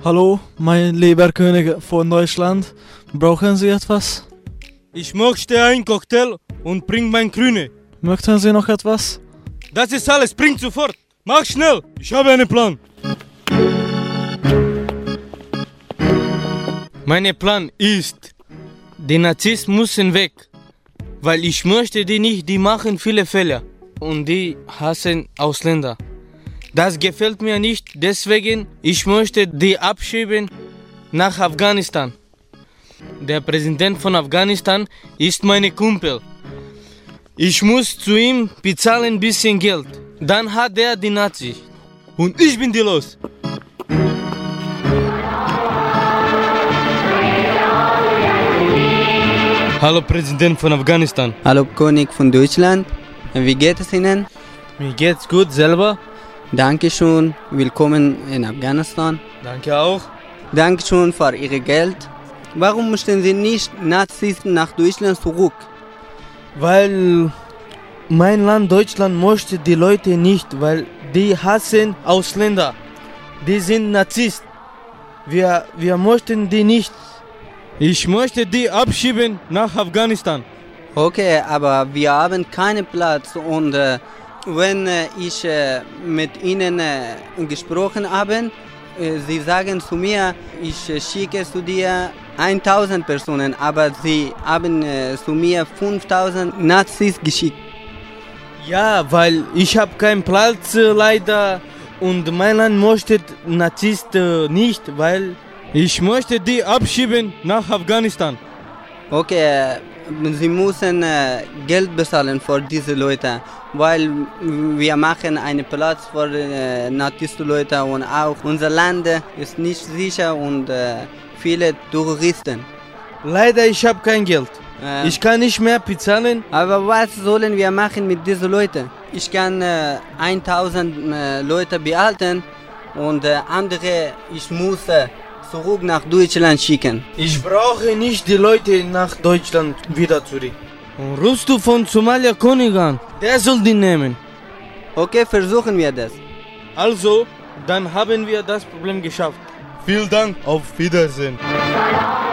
Hallo, mein lieber König von Deutschland. Brauchen Sie etwas? Ich möchte einen Cocktail und bring mein Grüne. Möchten Sie noch etwas? Das ist alles, bring sofort. Mach schnell, ich habe einen Plan. Mein Plan ist, die Nazis müssen weg. Weil ich möchte die nicht, die machen viele Fehler. Und die hassen Ausländer. Das gefällt mir nicht, deswegen ich möchte die abschieben nach Afghanistan. Der Präsident von Afghanistan ist mein Kumpel. Ich muss zu ihm bezahlen ein bisschen Geld. Dann hat er die Nazis. Und ich bin die los. Hallo Präsident von Afghanistan. Hallo König von Deutschland. Wie geht es Ihnen? Mir geht's gut, selber? Dankeschön. Willkommen in Afghanistan. Danke auch. Dankeschön für Ihr Geld. Warum möchten Sie nicht Nazis nach Deutschland zurück? Weil mein Land Deutschland möchte die Leute nicht, weil die hassen Ausländer. Die sind Narzissten. Wir möchten die nicht. Ich möchte die abschieben nach Afghanistan. Okay, aber wir haben keinen Platz und wenn ich mit Ihnen gesprochen habe, Sie sagen zu mir, ich schicke zu dir 1000 Personen, aber Sie haben zu mir 5000 Nazis geschickt. Ja, weil ich habe keinen Platz leider und mein Land möchte Nazisten nicht, weil ich möchte die abschieben nach Afghanistan. Okay, Sie müssen Geld bezahlen für diese Leute, weil wir machen einen Platz für Nazisten-Leute und auch unser Land ist nicht sicher und viele Touristen. Leider, ich habe kein Geld. Ich kann nicht mehr bezahlen. Aber was sollen wir machen mit diesen Leuten? Ich kann 1000 Leute behalten und andere, ich muss zurück nach Deutschland schicken. Ich brauche nicht die Leute nach Deutschland wieder zurück. Und rufst du von Somalia König an? Der soll die nehmen. Okay, versuchen wir das. Also, dann haben wir das Problem geschafft. Vielen Dank, auf Wiedersehen.